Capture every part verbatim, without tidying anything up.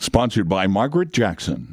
Sponsored by Margaret Jackson.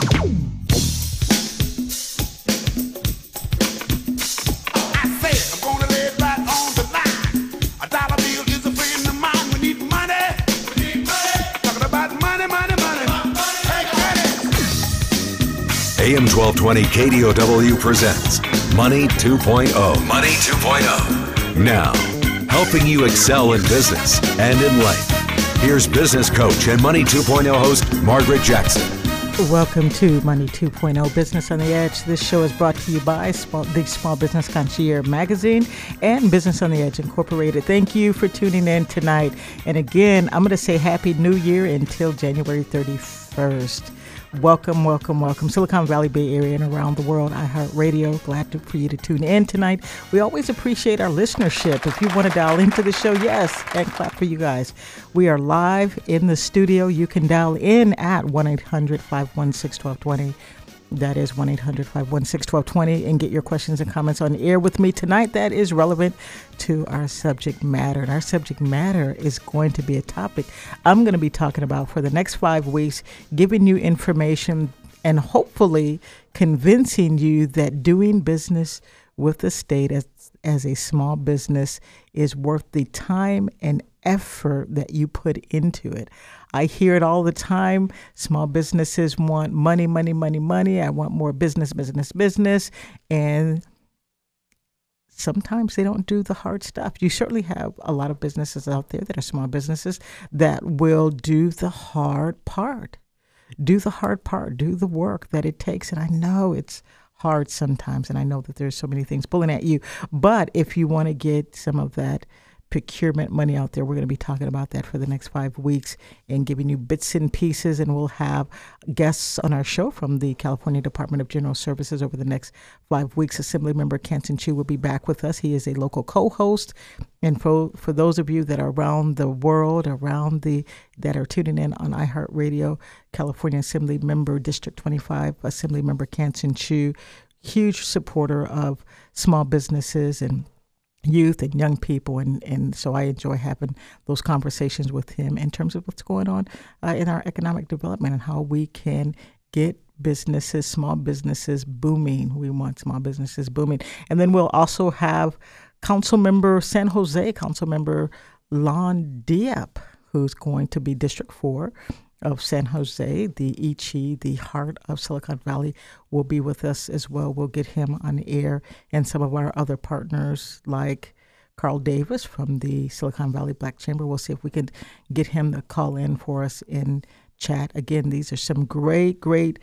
A M twelve twenty K D O W presents Money two point oh. Money two point oh. Now, helping you excel in business and in life. Here's business coach and Money two point oh host Margaret Jackson. Welcome to Money two point oh Business on the Edge. This show is brought to you by Small, the Small Business Concierge Magazine and Business on the Edge Incorporated. Thank you for tuning in tonight. And again, I'm going to say Happy New Year until January thirty-first. Welcome, welcome, welcome. Silicon Valley, Bay Area, and around the world. iHeartRadio. Glad to, for you to tune in tonight. We always appreciate our listenership. If you want to dial into the show, yes, and clap for you guys. We are live in the studio. You can dial in at one eight hundred five one six one two two zero. That is one eight hundred five one six one two two zero, and get your questions and comments on the air with me tonight that is relevant to our subject matter. And our subject matter is going to be a topic I'm going to be talking about for the next five weeks, giving you information and hopefully convincing you that doing business with the state as, as a small business is worth the time and effort that you put into it. I hear it all the time. Small businesses want money, money, money, money. I want more business, business, business. And sometimes they don't do the hard stuff. You certainly have a lot of businesses out there that are small businesses that will do the hard part. Do the hard part. Do the work that it takes. And I know it's hard sometimes. And I know that there's so many things pulling at you. But if you want to get some of that procurement money out there, we're going to be talking about that for the next five weeks and giving you bits and pieces. And we'll have guests on our show from the California Department of General Services over the next five weeks. Assemblymember Kansen Chu will be back with us. He is a local co-host. And for, for those of you that are around the world, around the that are tuning in on iHeartRadio, California Assemblymember District twenty-five, Assemblymember Kansen Chu, huge supporter of small businesses and youth and young people, and, and so I enjoy having those conversations with him in terms of what's going on uh, in our economic development and how we can get businesses, small businesses booming. We want small businesses booming. And then we'll also have Councilmember San Jose, Councilmember Lon Diep, who's going to be District four of San Jose. The Ichi, the heart of Silicon Valley, will be with us as well. We'll get him on the air, and some of our other partners like Carl Davis from the Silicon Valley Black Chamber. We'll see if we can get him to call in for us in chat. Again, these are some great, great,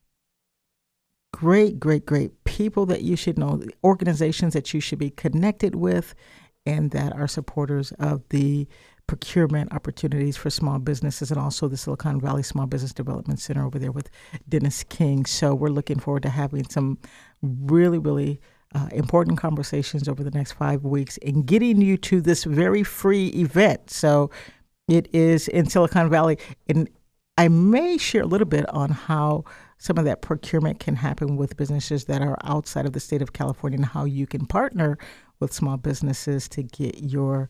great, great, great people that you should know, organizations that you should be connected with, and that are supporters of the procurement opportunities for small businesses, and also the Silicon Valley Small Business Development Center over there with Dennis King. So we're looking forward to having some really, really uh, important conversations over the next five weeks and getting you to this very free event. So it is in Silicon Valley, and I may share a little bit on how some of that procurement can happen with businesses that are outside of the state of California and how you can partner with small businesses to get your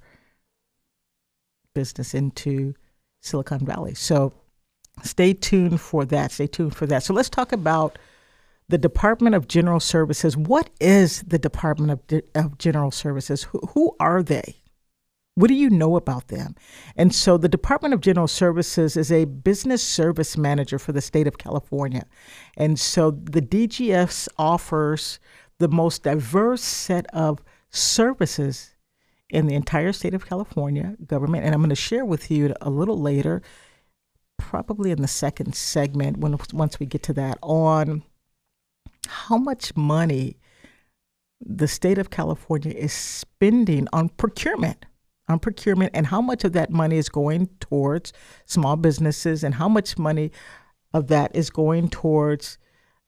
business into Silicon Valley. So stay tuned for that. Stay tuned for that. So let's talk about the Department of General Services. What is the Department of, De- of General Services? Who, who are they? What do you know about them? And so the Department of General Services is a business service manager for the state of California. And so the D G S offers the most diverse set of services in the entire state of California government. And I'm going to share with you a little later, probably in the second segment, when once we get to that, on how much money the state of California is spending on procurement, on procurement, and how much of that money is going towards small businesses, and how much money of that is going towards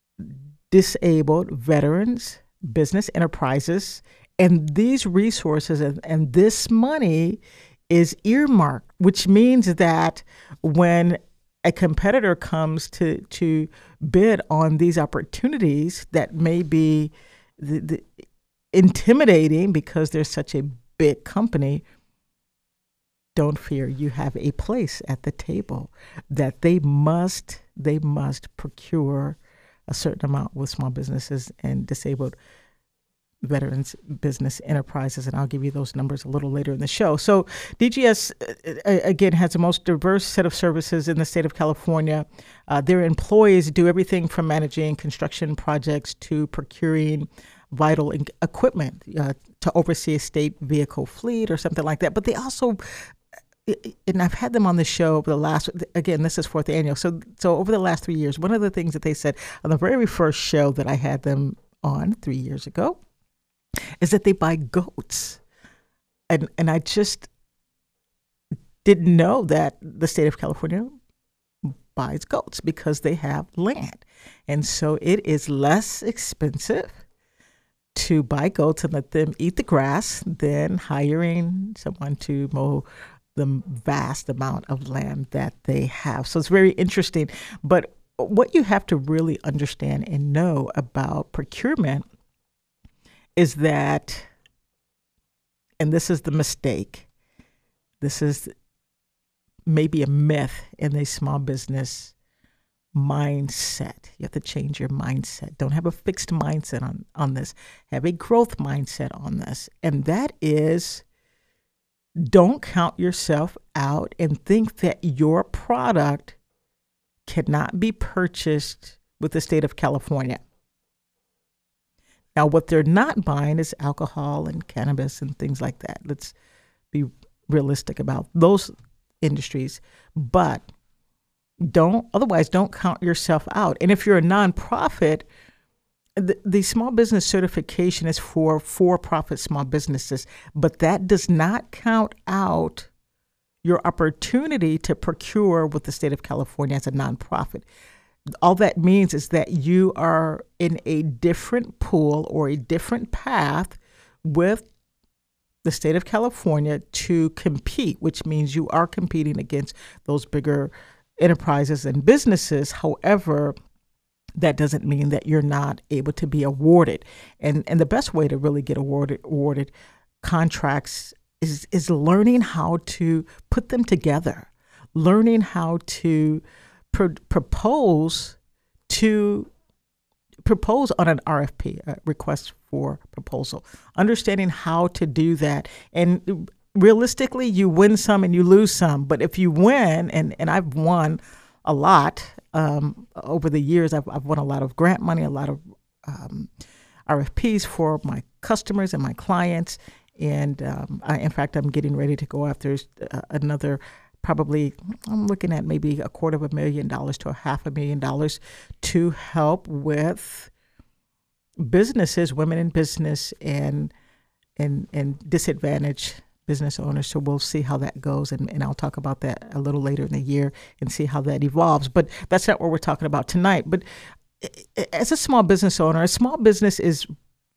disabled veterans, business enterprises. And these resources and, and this money is earmarked, which means that when a competitor comes to to bid on these opportunities that may be the, the intimidating because they're such a big company, don't fear. You have a place at the table that they must they must procure a certain amount with small businesses and disabled veterans business enterprises, and I'll give you those numbers a little later in the show. So D G S, uh, again, has the most diverse set of services in the state of California. Uh, their employees do everything from managing construction projects to procuring vital in- equipment uh, to oversee a state vehicle fleet or something like that. But they also, and I've had them on the show over the last, again, this is fourth annual. So, so over the last three years, one of the things that they said on the very first show that I had them on three years ago is that they buy goats. And and I just didn't know that the state of California buys goats because they have land. And so it is less expensive to buy goats and let them eat the grass than hiring someone to mow the vast amount of land that they have. So it's very interesting. But what you have to really understand and know about procurement is that, and this is the mistake, this is maybe a myth in a small business mindset. You have to change your mindset. Don't have a fixed mindset on, on this. Have a growth mindset on this. And that is, don't count yourself out and think that your product cannot be purchased with the state of California. Now, what they're not buying is alcohol and cannabis and things like that. Let's be realistic about those industries. But don't, otherwise, don't count yourself out. And if you're a nonprofit, the, the small business certification is for for-profit small businesses, but that does not count out your opportunity to procure with the state of California as a nonprofit. All that means is that you are in a different pool or a different path with the state of California to compete, which means you are competing against those bigger enterprises and businesses. However, that doesn't mean that you're not able to be awarded. And and the best way to really get awarded awarded contracts is is learning how to put them together, learning how to Pro- propose to propose on an R F P, a request for proposal, understanding how to do that. And realistically, you win some and you lose some. But if you win, and, and I've won a lot um, over the years, I've, I've won a lot of grant money, a lot of um, R F Ps for my customers and my clients. And um, I, in fact, I'm getting ready to go after uh, another Probably, I'm looking at maybe a quarter of a million dollars to a half a million dollars to help with businesses, women in business, and and and disadvantaged business owners. So we'll see how that goes, and, and I'll talk about that a little later in the year and see how that evolves. But that's not what we're talking about tonight. But as a small business owner, a small business is,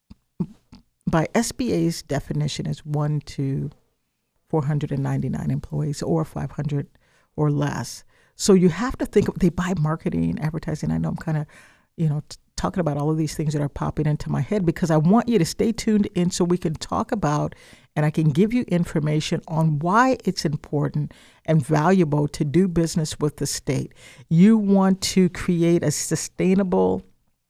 by S B A's definition, is one to four hundred ninety-nine employees or five hundred or less. So you have to think, they buy marketing, advertising. I know I'm kind of, you know, t- talking about all of these things that are popping into my head because I want you to stay tuned in so we can talk about and I can give you information on why it's important and valuable to do business with the state. You want to create a sustainable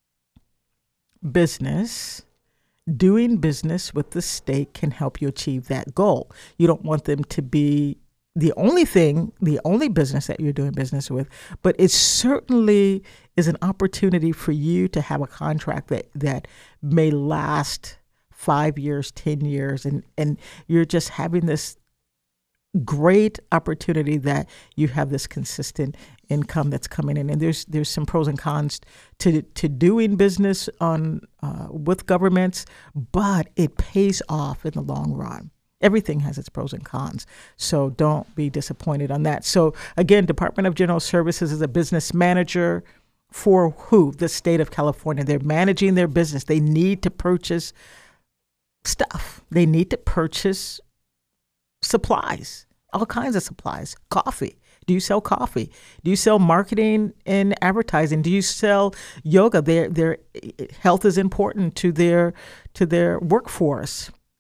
business. Doing business with the state can help you achieve that goal. You don't want them to be the only thing, the only business that you're doing business with, but it certainly is an opportunity for you to have a contract that, that may last five years, ten years, and, and you're just having this great opportunity that you have this consistent income that's coming in. And there's there's some pros and cons to to doing business on uh, with governments, but it pays off in the long run. Everything has its pros and cons. So don't be disappointed on that. So again, Department of General Services is a business manager for who? The state of California. They're managing their business. They need to purchase stuff. They need to purchase supplies, all kinds of supplies. Coffee. Do you sell coffee? Do you sell marketing and advertising? Do you sell yoga? Their their health is important to their to their workforce.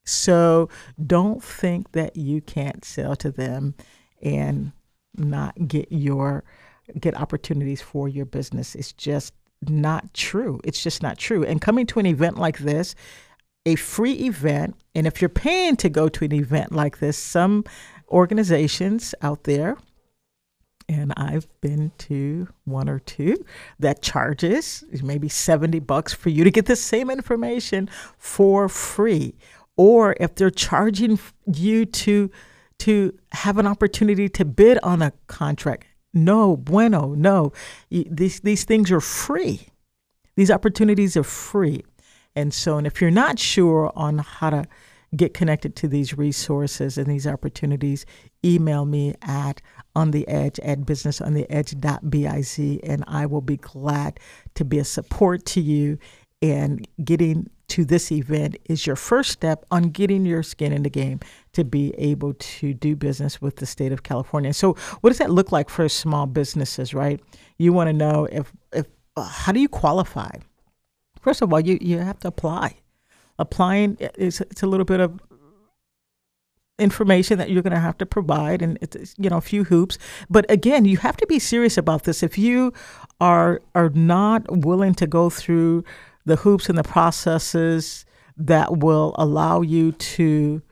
So don't think that you can't sell to them and not get your get opportunities for your business. It's just not true. It's just not true. And coming to an event like this, a free event, and if you're paying to go to an event like this, some organizations out there, and I've been to one or two, that charges maybe seventy bucks for you to get the same information for free. Or if they're charging you to to have an opportunity to bid on a contract, no bueno, no. These these things are free. These opportunities are free. And so, and if you're not sure on how to get connected to these resources and these opportunities, email me at ontheedge at businessontheedge dot biz, and I will be glad to be a support to you. And getting to this event is your first step on getting your skin in the game to be able to do business with the state of California. So what does that look like for small businesses, right? You want to know if, if uh, how do you qualify? First of all, you, you have to apply. Applying is it's a little bit of information that you're going to have to provide, and it's, you know, a few hoops. But again, you have to be serious about this. If you are are not willing to go through the hoops and the processes that will allow you to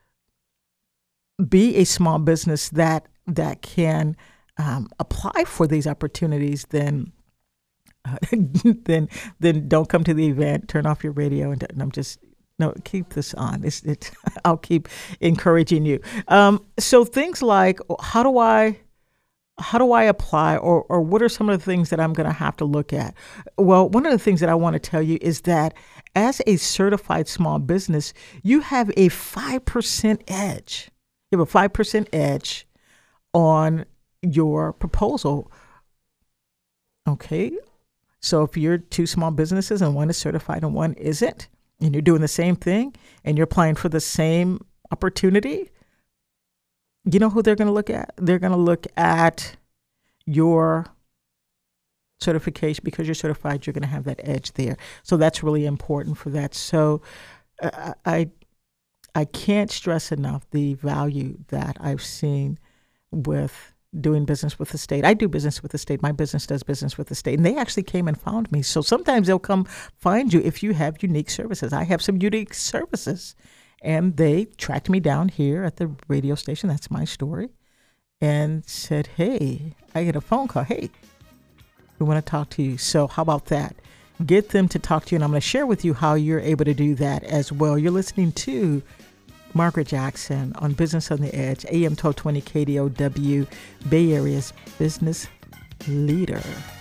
be a small business that that can um, apply for these opportunities, then uh, then then don't come to the event. Turn off your radio, and, and I'm just no keep this on. It's, it, I'll keep encouraging you. Um, so things like how do I how do I apply, or or what are some of the things that I'm going to have to look at? Well, one of the things that I want to tell you is that as a certified small business, you have a five percent edge. You have a five percent edge on your proposal. Okay. So if you're two small businesses and one is certified and one isn't, and you're doing the same thing and you're applying for the same opportunity, you know who they're going to look at? They're going to look at your certification. Because you're certified, you're going to have that edge there. So that's really important for that. So uh, I I can't stress enough the value that I've seen with doing business with the state. I do business with the state. My business does business with the state. And they actually came and found me. So sometimes they'll come find you if you have unique services. I have some unique services. And they tracked me down here at the radio station. That's my story. And said, hey, I get a phone call. Hey, we want to talk to you. So how about that? Get them to talk to you. And I'm going to share with you how you're able to do that as well. You're listening to Margaret Jackson on Business on the Edge, A M twelve twenty K D O W, Bay Area's business leader.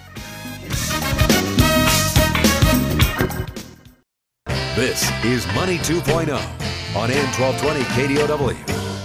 This is Money two point oh on A M twelve twenty K D O W.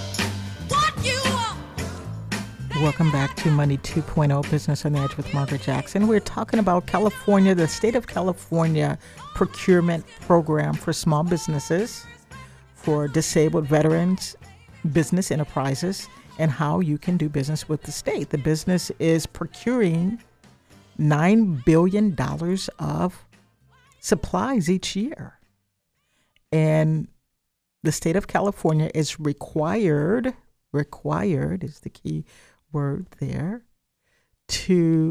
Welcome back to Money two point oh, Business on the Edge with Margaret Jackson. We're talking about California, the state of California procurement program for small businesses, for disabled veterans, business enterprises, and how you can do business with the state. The business is procuring nine billion dollars of supplies each year. And the state of California is required, required is the key word there, to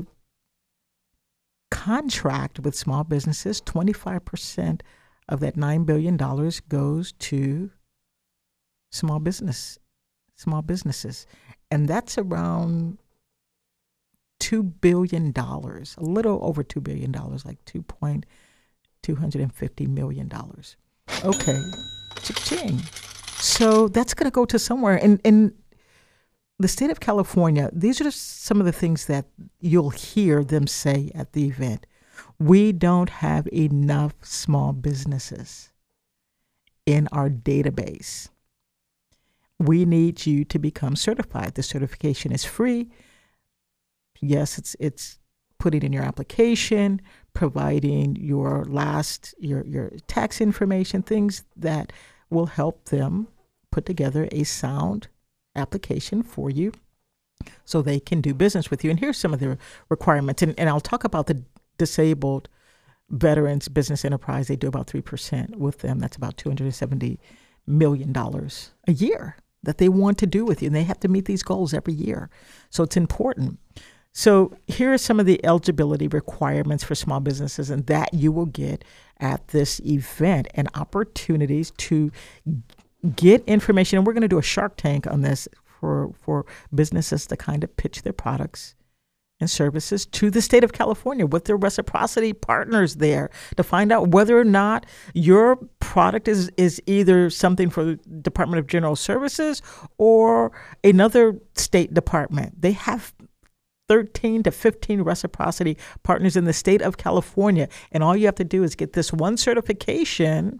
contract with small businesses. twenty-five percent of that nine billion dollars goes to small business, small businesses. And that's around two billion dollars, a little over two billion dollars, like two point two hundred fifty million dollars. Okay, cha-ching. So that's going to go to somewhere. And in the state of California, these are just some of the things that you'll hear them say at the event. We don't have enough small businesses in our database. We need you to become certified. The certification is free. Yes, it's it's putting in your application, providing your last your your tax information, things that will help them put together a sound application for you so they can do business with you. And here's some of the requirements. And, and I'll talk about the disabled veterans business enterprise. They do about three percent with them. That's about two hundred seventy million dollars a year that they want to do with you. And they have to meet these goals every year. So it's important. So here are some of the eligibility requirements for small businesses and that you will get at this event, and opportunities to get information. And we're going to do a Shark Tank on this for, for businesses to kind of pitch their products and services to the state of California with their reciprocity partners there to find out whether or not your product is, is either something for the Department of General Services or another state department. They have thirteen to fifteen reciprocity partners in the state of California. And all you have to do is get this one certification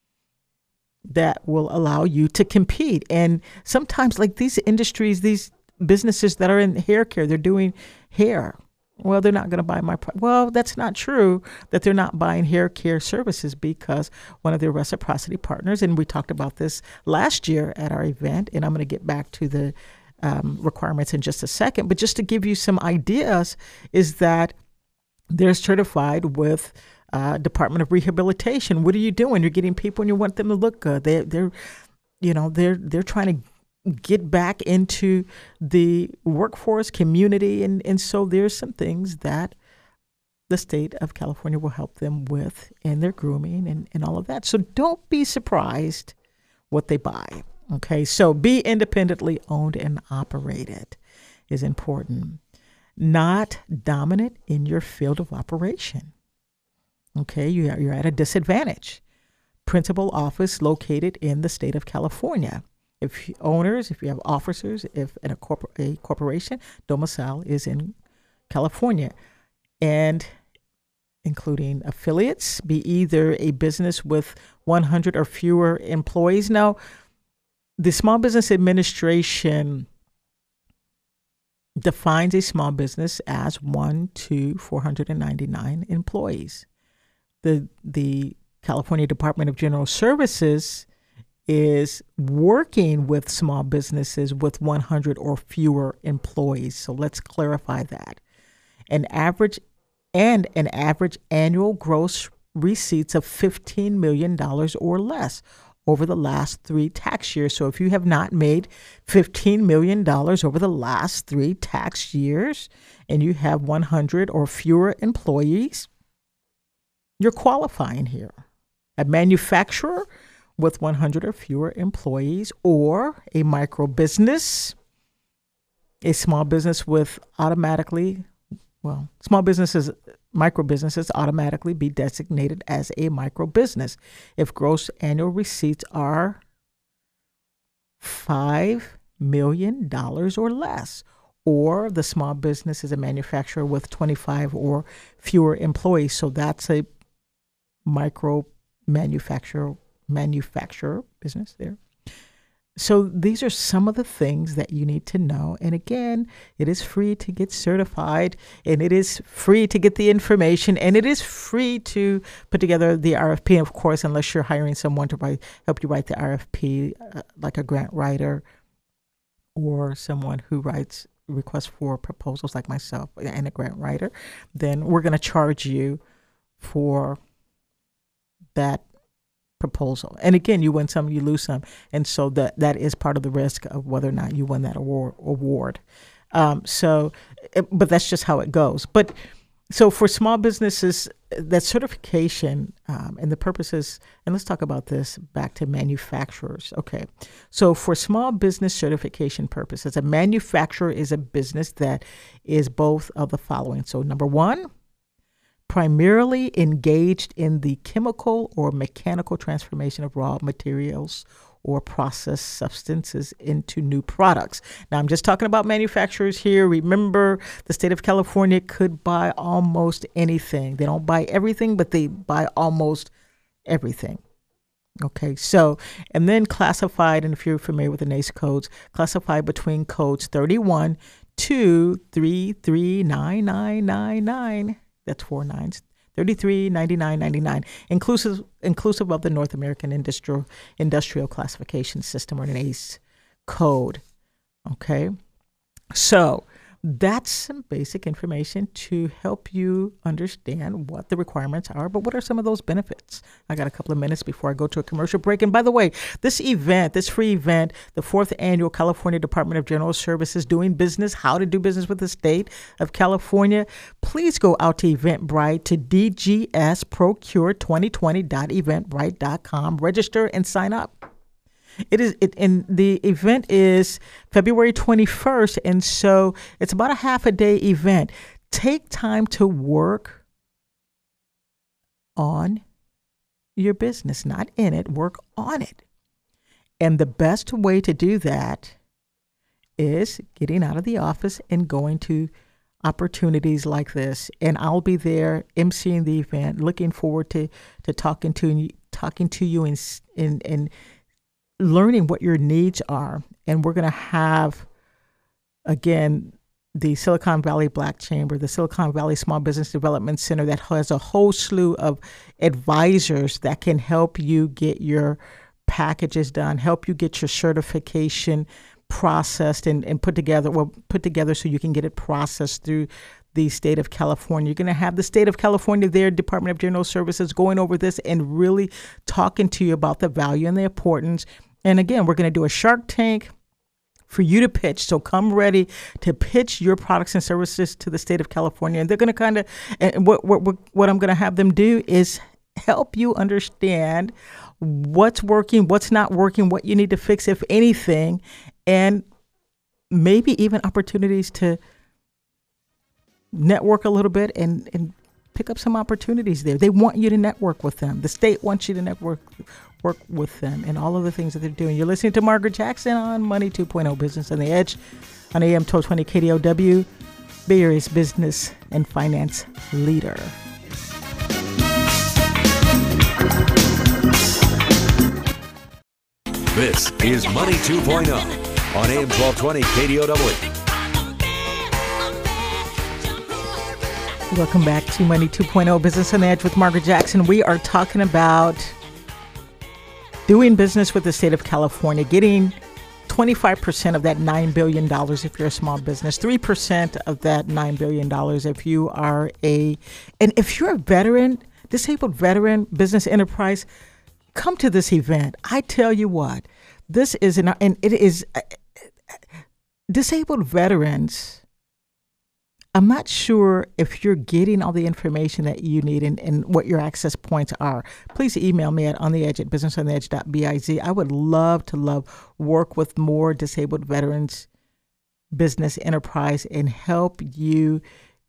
that will allow you to compete. And sometimes, like these industries, these businesses that are in hair care, they're doing hair. Well, they're not going to buy my product. Well, that's not true that they're not buying hair care services, because one of their reciprocity partners, and we talked about this last year at our event, and I'm going to get back to the um, requirements in just a second, but just to give you some ideas, is that they're certified with uh, Department of Rehabilitation. What are you doing? You're getting people and you want them to look good. They, they're, you know, they're they're trying to get back into the workforce community. And, and so there's some things that the state of California will help them with in their grooming and, and all of that. So don't be surprised what they buy. Okay, so be independently owned and operated is important. Not dominant in your field of operation. Okay, you are, you're at a disadvantage. Principal office located in the state of California. If owners, if you have officers, if in a, corpor- a corporation, domicile is in California, and including affiliates, be either a business with one hundred or fewer employees. Now, the Small Business Administration defines a small business as one to four hundred ninety-nine employees. The the California Department of General Services is working with small businesses with one hundred or fewer employees. So let's clarify that. An average and an average annual gross receipts of fifteen million dollars or less over the last three tax years. So if you have not made fifteen million dollars over the last three tax years and you have one hundred or fewer employees, you're qualifying here. A manufacturer with one hundred or fewer employees, or a micro business, a small business with automatically, well, small businesses, micro businesses automatically be designated as a micro business if gross annual receipts are five million dollars or less, or the small business is a manufacturer with twenty-five or fewer employees. So that's a micro manufacturer manufacturer business there. So these are some of the things that you need to know. And again, it is free to get certified, and it is free to get the information, and it is free to put together the R F P. Of course, unless you're hiring someone to write, help you write the R F P, uh, like a grant writer or someone who writes requests for proposals like myself and a grant writer, then we're going to charge you for that proposal. And again, you win some, you lose some. And so that that is part of the risk of whether or not you win that award. award. Um, so, but that's just how it goes. But so for small businesses, that certification um, and the purposes, and let's talk about this back to manufacturers. Okay. So for small business certification purposes, a manufacturer is a business that is both of the following. So number one, primarily engaged in the chemical or mechanical transformation of raw materials or processed substances into new products. Now, I'm just talking about manufacturers here. Remember, the state of California could buy almost anything. They don't buy everything, but they buy almost everything. Okay, so, and then classified, and if you're familiar with the N A C E codes, classified between codes thirty-one to three three nine nine nine nine. That's four nines, thirty-three, ninety-nine, ninety-nine, inclusive inclusive of the North American Industrial Industrial Classification System, or N A C E code. Okay, so That's some basic information to help you understand what the requirements are, but what are some of those benefits? I got a couple of minutes before I go to a commercial break. And by the way, this event, this free event, the fourth annual California Department of General Services Doing Business, How to Do Business with the State of California, please go out to Eventbrite to d g s procure twenty twenty dot eventbrite dot com, register and sign up. It is, it, and the event is February twenty-first, and so it's about a half a day event. Take time to work on your business, not in it, work on it. And the best way to do that is getting out of the office and going to opportunities like this. And I'll be there emceeing the event, looking forward to, to talking to talking to you and and and learning what your needs are. And we're going to have, again, the Silicon Valley Black Chamber, the Silicon Valley Small Business Development Center that has a whole slew of advisors that can help you get your packages done, help you get your certification processed and, and put together, well, put together so you can get it processed through the state of California. You're going to have the state of California, their Department of General Services, going over this and really talking to you about the value and the importance. And again, we're going to do a Shark Tank for you to pitch. So come ready to pitch your products and services to the state of California. And they're going to kind of, and what, what, what I'm going to have them do is help you understand what's working, what's not working, what you need to fix, if anything, and maybe even opportunities to network a little bit and, and pick up some opportunities there. They want you to network with them. The state wants you to network work with them and all of the things that they're doing. You're listening to Margaret Jackson on Money two point oh Business on the Edge on A M twelve twenty K D O W, Bay Area's business and finance leader. This is Money two point oh on A M twelve twenty K D O W. Welcome back to Money two point oh Business on the Edge with Margaret Jackson. We are talking about doing business with the state of California, getting twenty-five percent of that nine billion dollars if you're a small business, three percent of that nine billion dollars if you are a, and if you're a veteran, disabled veteran, business enterprise, come to this event. I tell you what, this is, an, and it is, uh, disabled veterans, I'm not sure if you're getting all the information that you need and, and what your access points are. Please email me at ontheedge at business on the edge dot biz. I would love to love work with more disabled veterans, business enterprise, and help you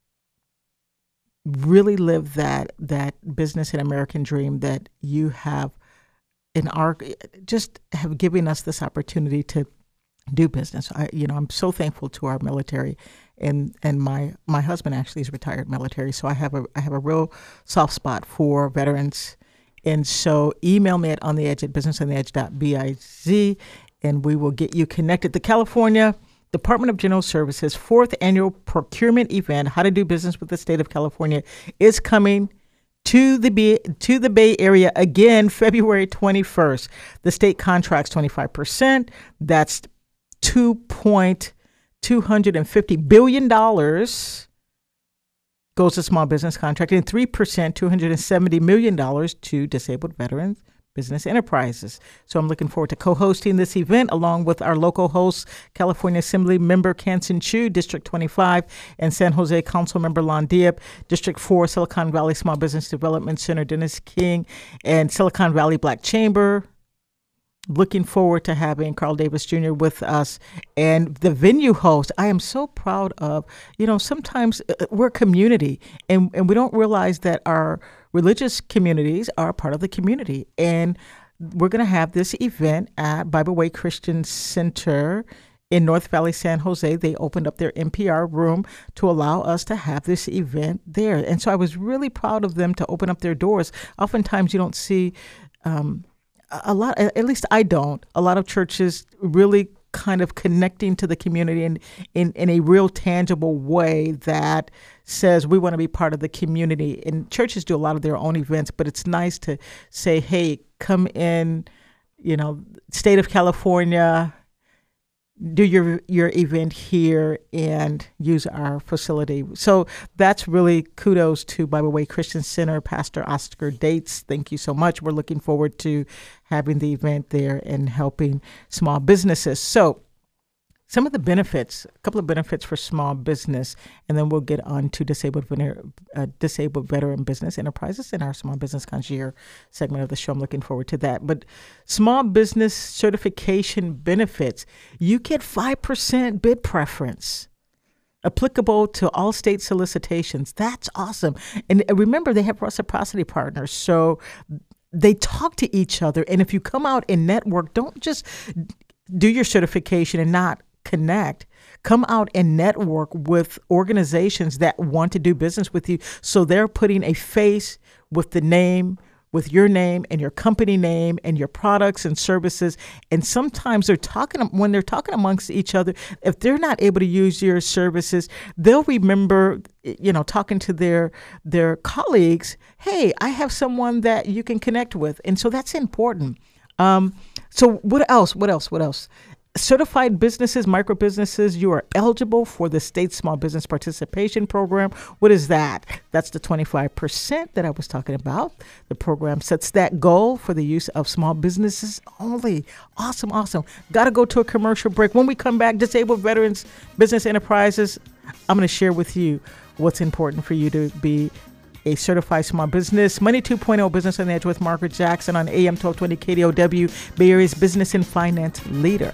really live that that business and American dream that you have in our, just have given us this opportunity to do business. I, you know, I'm so thankful to our military. And and my my husband actually is retired military, so I have a I have a real soft spot for veterans. And so email me at ontheedge at business on the edge dot biz, and we will get you connected. The California Department of General Services fourth annual procurement event, How to Do Business with the State of California, is coming to the Bay, to the Bay Area again, February twenty-first. The state contracts twenty-five percent. That's two point two hundred fifty billion dollars goes to small business contracting, and three percent, two hundred seventy million dollars to disabled veterans business enterprises. So I'm looking forward to co-hosting this event along with our local hosts, California Assembly Member Kansen Chu, District twenty-five, and San Jose Council Member Lon Diep, District four, Silicon Valley Small Business Development Center, Dennis King, and Silicon Valley Black Chamber. Looking forward to having Carl Davis Junior with us, and the venue host. I am so proud of, you know, sometimes we're a community and, and we don't realize that our religious communities are part of the community. And we're going to have this event at Bible Way Christian Center in North Valley, San Jose. They opened up their N P R room to allow us to have this event there. And so I was really proud of them to open up their doors. Oftentimes you don't see, um, a lot, at least I don't, a lot of churches really kind of connecting to the community in, in, in a real tangible way that says we want to be part of the community. And churches do a lot of their own events, but it's nice to say, hey, come in, you know, state of California, do your your event here and use our facility. So that's really kudos to Bible Way Christian Center, Pastor Oscar Dates. Thank you so much. We're looking forward to having the event there and helping small businesses. So some of the benefits, a couple of benefits for small business, and then we'll get on to disabled veteran, uh, disabled veteran business enterprises in our small business concierge segment of the show. I'm looking forward to that. But small business certification benefits, you get five percent bid preference applicable to all state solicitations. That's awesome. And remember, they have reciprocity partners. So they talk to each other. And if you come out and network, don't just do your certification and not connect. Come out and network with organizations that want to do business with you. So they're putting a face with the name, with your name and your company name and your products and services. And sometimes they're talking, when they're talking amongst each other, if they're not able to use your services, they'll remember, you know, talking to their their colleagues, hey, I have someone that you can connect with. And so that's important. Um, so what else? What else? What else? Certified businesses, micro businesses, you are eligible for the state small business participation program. What is that? That's the twenty-five percent that I was talking about. The program sets that goal for the use of small businesses only. Awesome, awesome. Got to go to a commercial break. When we come back, disabled veterans, business enterprises, I'm going to share with you what's important for you to be a certified small business. Money two point oh, Business on the Edge with Margaret Jackson on A M twelve twenty K D O W, Bay Area's business and finance leader.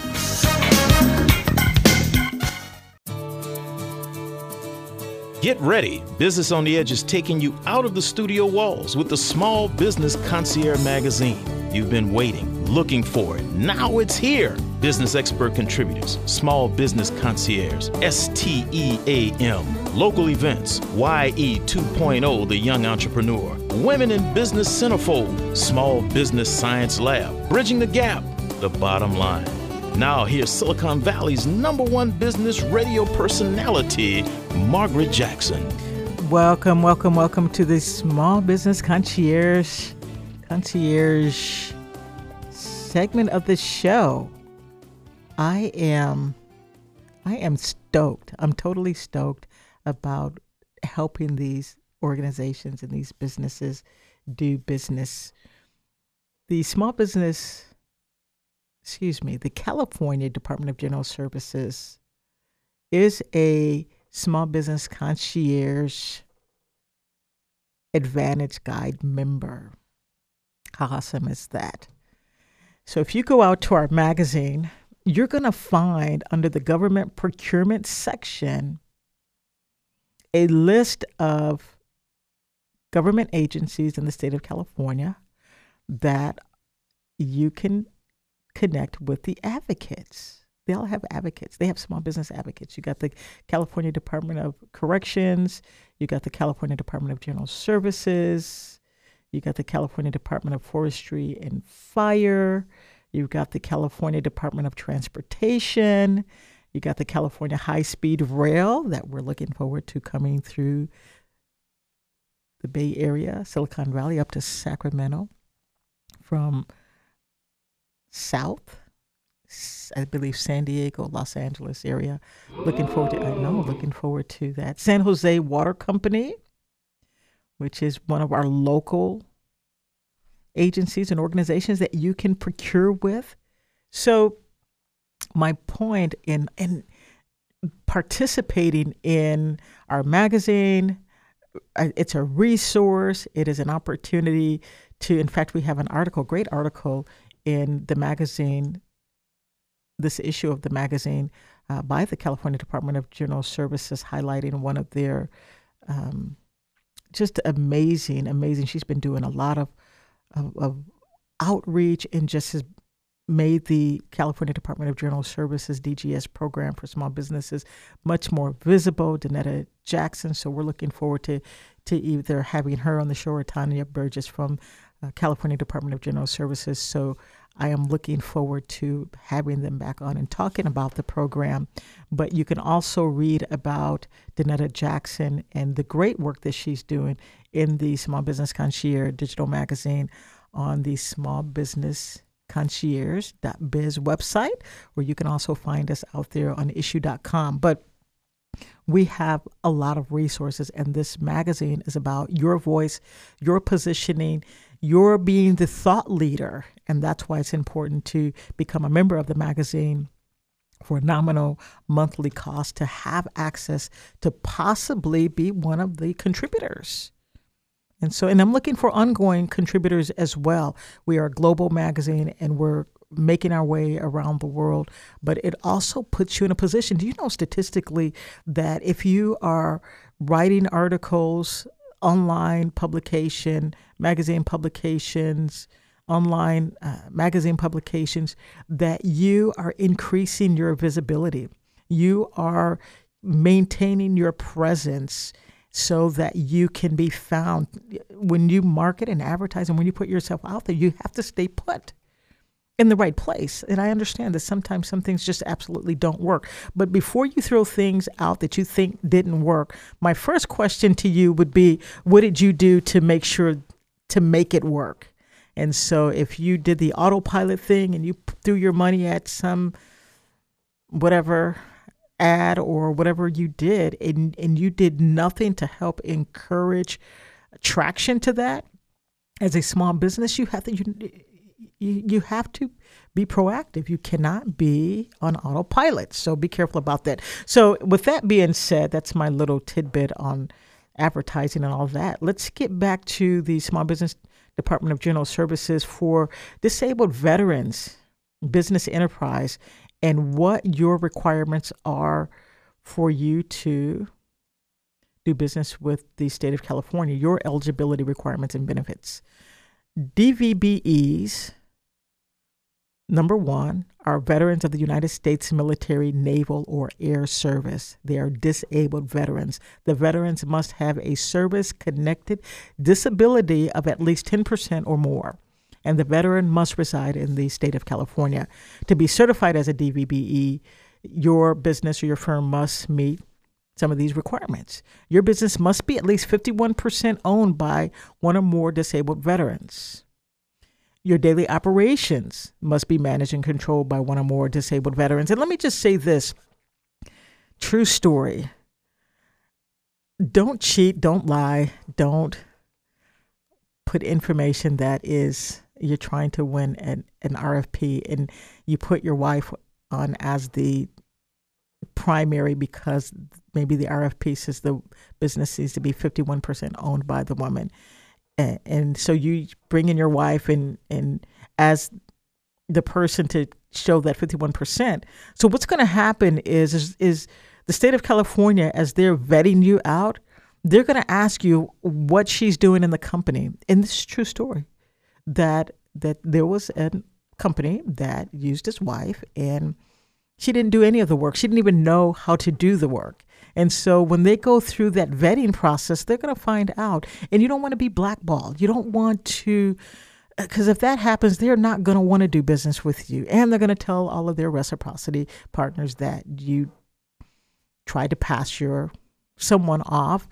Get ready. Business on the Edge is taking you out of the studio walls with the Small Business Concierge magazine. You've been waiting, looking for it. Now it's here. Business expert contributors, Small Business Concierge, S T E A M, local events, Y E two point oh, the young entrepreneur, Women in Business Centerfold, Small Business Science Lab, Bridging the Gap, the bottom line. Now here's Silicon Valley's number one business radio personality, Margaret Jackson. Welcome, welcome, welcome to the Small Business Concierge, Concierge segment of the show. I am, I am stoked. I'm totally stoked about helping these organizations and these businesses do business. The small business, excuse me, the California Department of General Services is a small business concierge Advantage Guide member. How awesome is that? So if you go out to our magazine, you're going to find under the government procurement section a list of government agencies in the state of California that you can connect with the advocates. They all have advocates. They have small business advocates. You got the California Department of Corrections. You got the California Department of General Services. You got the California Department of Forestry and Fire. You've got the California Department of Transportation. You got the California High-Speed Rail that we're looking forward to coming through the Bay Area, Silicon Valley up to Sacramento from south, I believe San Diego, Los Angeles area. Looking forward to, I know, looking forward to that. San Jose Water Company, which is one of our local agencies and organizations that you can procure with. So my point in, in participating in our magazine, it's a resource. It is an opportunity to, in fact, we have an article, great article in the magazine, this issue of the magazine uh, by the California Department of General Services, highlighting one of their um, just amazing, amazing. She's been doing a lot of, of, of outreach and just has made the California Department of General Services D G S program for small businesses much more visible. Danetta Jackson. So we're looking forward to, to either having her on the show or Tanya Burgess from uh, California Department of General Services. So I am looking forward to having them back on and talking about the program. But you can also read about Danetta Jackson and the great work that she's doing in the Small Business Concierge digital magazine on the Small Business concierge dot biz website, or you can also find us out there on issue dot com. But we have a lot of resources, and this magazine is about your voice, your positioning, your being the thought leader. And that's why it's important to become a member of the magazine for a nominal monthly cost to have access to possibly be one of the contributors. And so, and I'm looking for ongoing contributors as well. We are a global magazine, and we're making our way around the world, but it also puts you in a position. Do you know statistically that if you are writing articles, online publication, magazine publications, online uh, magazine publications, that you are increasing your visibility. You are maintaining your presence so that you can be found. When you market and advertise and when you put yourself out there, you have to stay put in the right place. And I understand that sometimes some things just absolutely don't work. But before you throw things out that you think didn't work, my first question to you would be, what did you do to make sure to make it work? And so if you did the autopilot thing and you threw your money at some whatever ad or whatever you did, and, and you did nothing to help encourage traction to that, as a small business, you have to you, you, you have to be proactive. You cannot be on autopilot. So be careful about that. So with that being said, that's my little tidbit on advertising and all that. Let's get back to the Small Business Department of General Services for disabled veterans, business enterprise, and what your requirements are for you to do business with the state of California, your eligibility requirements and benefits. D V B Es, number one, are veterans of the United States military, naval, or air service. They are disabled veterans. The veterans must have a service-connected disability of at least ten percent or more, and the veteran must reside in the state of California. To be certified as a D V B E, your business or your firm must meet some of these requirements. Your business must be at least fifty-one percent owned by one or more disabled veterans. Your daily operations must be managed and controlled by one or more disabled veterans. And let me just say this, true story. Don't cheat, don't lie, don't put information that is, you're trying to win an, an R F P and you put your wife on as the primary because maybe the R F P says the business needs to be fifty-one percent owned by the woman. And, and so you bring in your wife and, and as the person to show that fifty-one percent. So what's going to happen is, is, is the state of California, as they're vetting you out, they're going to ask you what she's doing in the company. And this is a true story, that that there was a company that used his wife and she didn't do any of the work. She didn't even know how to do the work. And so when they go through that vetting process, they're going to find out. And you don't want to be blackballed. You don't want to, because if that happens, they're not going to want to do business with you. And they're going to tell all of their reciprocity partners that you tried to pass your someone off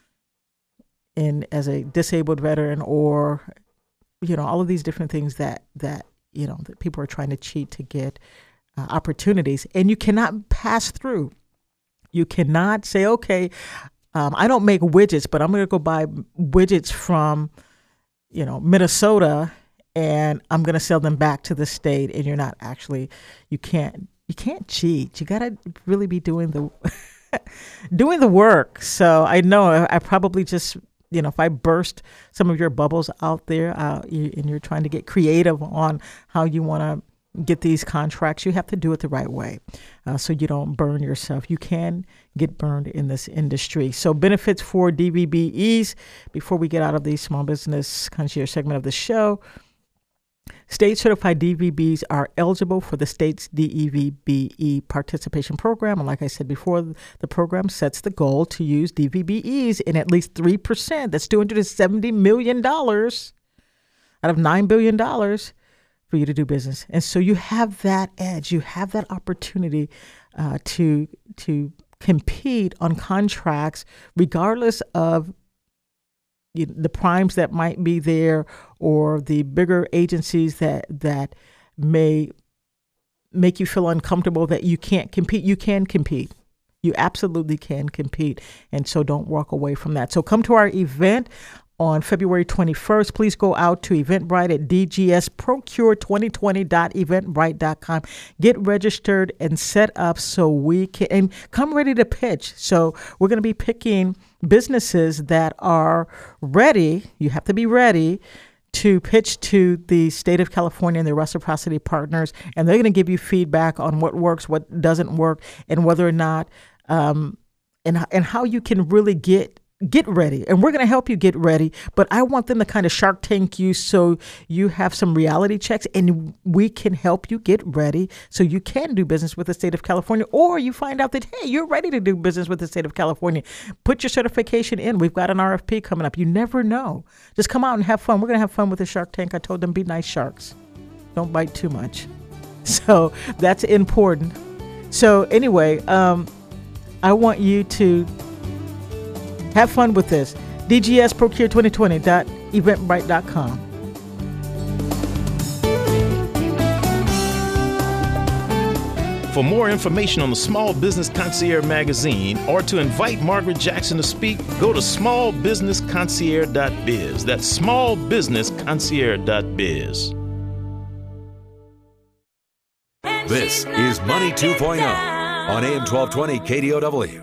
in as a disabled veteran, or, you know, all of these different things that, that you know, that people are trying to cheat to get uh, opportunities. And you cannot pass through. You cannot say, okay, um, I don't make widgets, but I'm going to go buy widgets from, you know, Minnesota, and I'm going to sell them back to the state. And you're not actually, you can't, you can't cheat. You got to really be doing the, doing the work. So I know I, I probably just, you know, if I burst some of your bubbles out there uh, you, and you're trying to get creative on how you want to get these contracts, you have to do it the right way uh, so you don't burn yourself. You can get burned in this industry. So benefits for D V B Es, before we get out of the small business concierge segment of the show, state certified D V Bs are eligible for the state's D V B E participation program. And like I said before, the program sets the goal to use D V B Es in at least three percent. That's two hundred seventy million dollars out of nine billion dollars for you to do business. And so you have that edge. You have that opportunity uh, to to compete on contracts regardless of the primes that might be there or the bigger agencies that that may make you feel uncomfortable that you can't compete. You can compete. You absolutely can compete. And so don't walk away from that. So come to our event on February twenty-first. Please go out to Eventbrite at d g s procure twenty twenty dot eventbrite dot com. Get registered and set up so we can, and come ready to pitch. So we're going to be picking businesses that are ready. You have to be ready to pitch to the state of California and the reciprocity partners, and they're going to give you feedback on what works, what doesn't work, and whether or not, um, and and how you can really get get ready. And we're going to help you get ready, but I want them to kind of Shark Tank you so you have some reality checks, and we can help you get ready so you can do business with the state of California, or you find out that, hey, you're ready to do business with the state of California. Put your certification in. We've got an R F P coming up. You never know. Just come out and have fun. We're going to have fun with the Shark Tank. I told them, be nice sharks. Don't bite too much. So that's important. So anyway, um, I want you to have fun with this. d g s procure twenty twenty dot eventbrite dot com. For more information on the Small Business Concierge magazine or to invite Margaret Jackson to speak, go to small business concierge dot biz. That's small business concierge dot biz. This is Money two point oh on A M twelve twenty K D O W.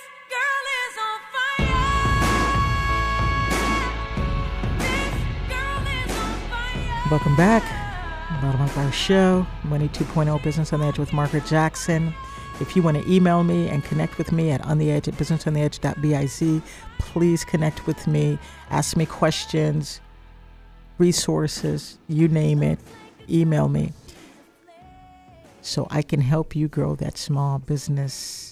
Welcome back. Bottom of our show, Money two point oh Business on the Edge with Margaret Jackson. If you want to email me and connect with me at ontheedge at business on the edge dot biz, please connect with me. Ask me questions, resources, you name it. Email me so I can help you grow that small business.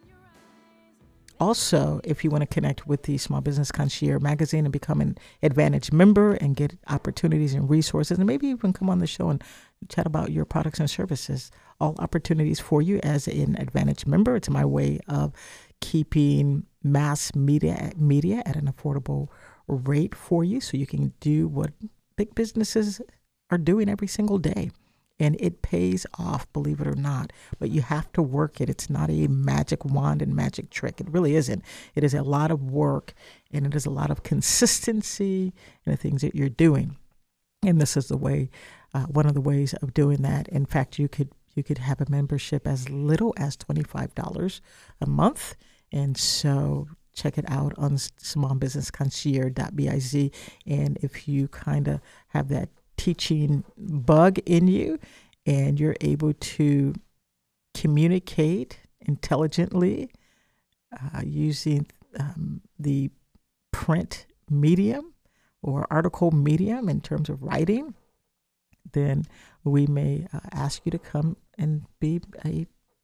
Also, if you want to connect with the Small Business Concierge magazine and become an Advantage member and get opportunities and resources, and maybe even come on the show and chat about your products and services, all opportunities for you as an Advantage member. It's my way of keeping mass media media at an affordable rate for you so you can do what big businesses are doing every single day. And it pays off, believe it or not. But you have to work it. It's not a magic wand and magic trick. It really isn't. It is a lot of work, and it is a lot of consistency in the things that you're doing. And this is the way, uh, one of the ways of doing that. In fact, you could you could have a membership as little as twenty-five dollars a month. And so check it out on small business concierge dot biz. And if you kind of have that teaching bug in you and you're able to communicate intelligently uh, using um, the print medium or article medium in terms of writing, then we may uh, ask you to come and be a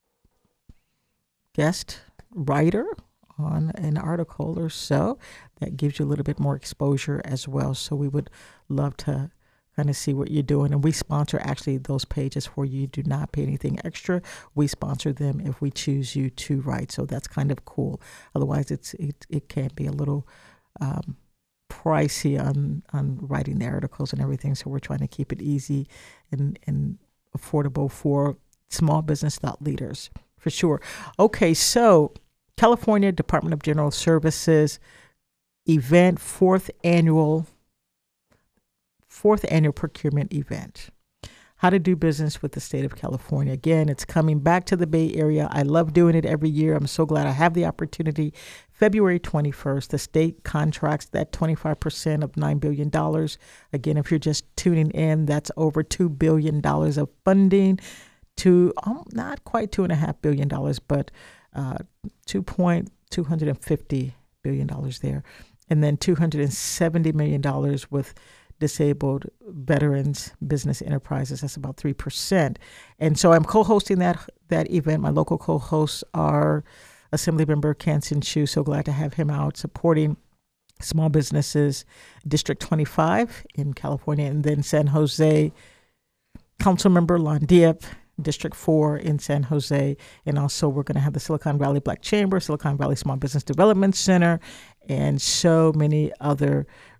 guest writer on an article or so. That gives you a little bit more exposure as well. So we would love to kind of see what you're doing. And we sponsor actually those pages for you. You do not pay anything extra. We sponsor them if we choose you to write. So that's kind of cool. Otherwise, it's it, it can be a little um, pricey on, on writing the articles and everything. So we're trying to keep it easy and, and affordable for small business thought leaders, for sure. Okay, so California Department of General Services event, fourth annual fourth annual procurement event. How to do business with the state of California. Again, it's coming back to the Bay Area. I love doing it every year. I'm so glad I have the opportunity. February twenty-first, the state contracts that twenty-five percent of nine billion dollars. Again, if you're just tuning in, that's over two billion dollars of funding to um, not quite two point five billion dollars, but uh, two point two five billion dollars there. And then two hundred seventy million dollars with disabled veterans business enterprises. That's about three percent. And so I'm co-hosting that that event. My local co-hosts are Assemblymember Kansen Chu. So glad to have him out supporting small businesses. District twenty-five in California, and then San Jose, Councilmember Lon Diep, District four in San Jose. And also we're going to have the Silicon Valley Black Chamber, Silicon Valley Small Business Development Center, and so many other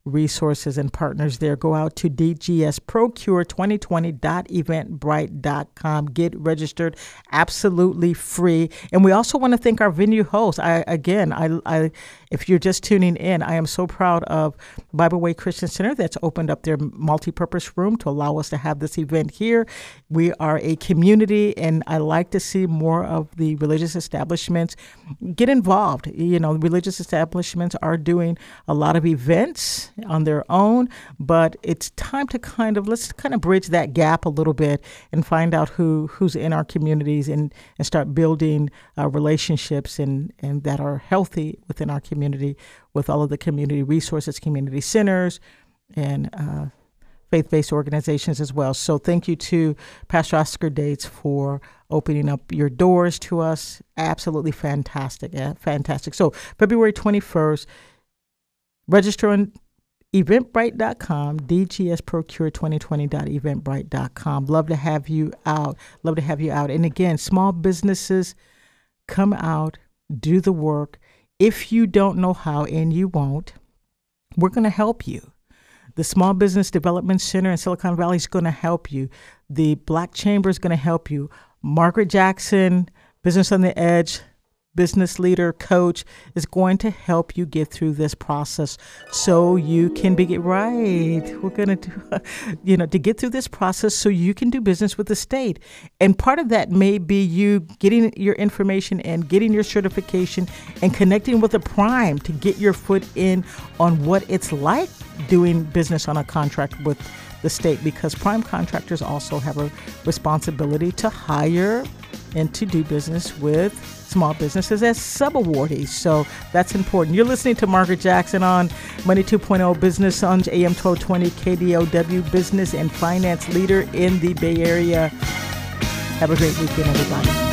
resources and partners there. Go out to d g s procure twenty twenty dot eventbrite dot com. Get registered, absolutely free. And we also want to thank our venue host. I, again, I, I, if you're just tuning in, I am so proud of Bible Way Christian Center that's opened up their multi-purpose room to allow us to have this event here. We are a community, and I like to see more of the religious establishments get involved. You know, religious establishments are doing a lot of events on their own, but it's time to kind of, let's kind of bridge that gap a little bit and find out who who's in our communities and, and start building uh, relationships and, and that are healthy within our community with all of the community resources, community centers, and uh, faith-based organizations as well. So thank you to Pastor Oscar Dates for opening up your doors to us. Absolutely fantastic. Yeah, fantastic. So February twenty-first, register on eventbrite dot com, d g s procure twenty twenty dot eventbrite dot com. Love to have you out. Love to have you out. And again, small businesses, come out, do the work. If you don't know how, and you won't, we're going to help you. The Small Business Development Center in Silicon Valley is going to help you. The Black Chamber is going to help you. Margaret Jackson, Business on the Edge, business leader, coach, is going to help you get through this process so you can be right. We're going to do, you know, to get through this process so you can do business with the state. And part of that may be you getting your information and getting your certification and connecting with a prime to get your foot in on what it's like doing business on a contract with the state, because prime contractors also have a responsibility to hire and to do business with small businesses as subawardees. So that's important. You're listening to Margaret Jackson on Money two point oh Business on A M twelve twenty K D O W, business and finance leader in the Bay Area. Have a great weekend, everybody.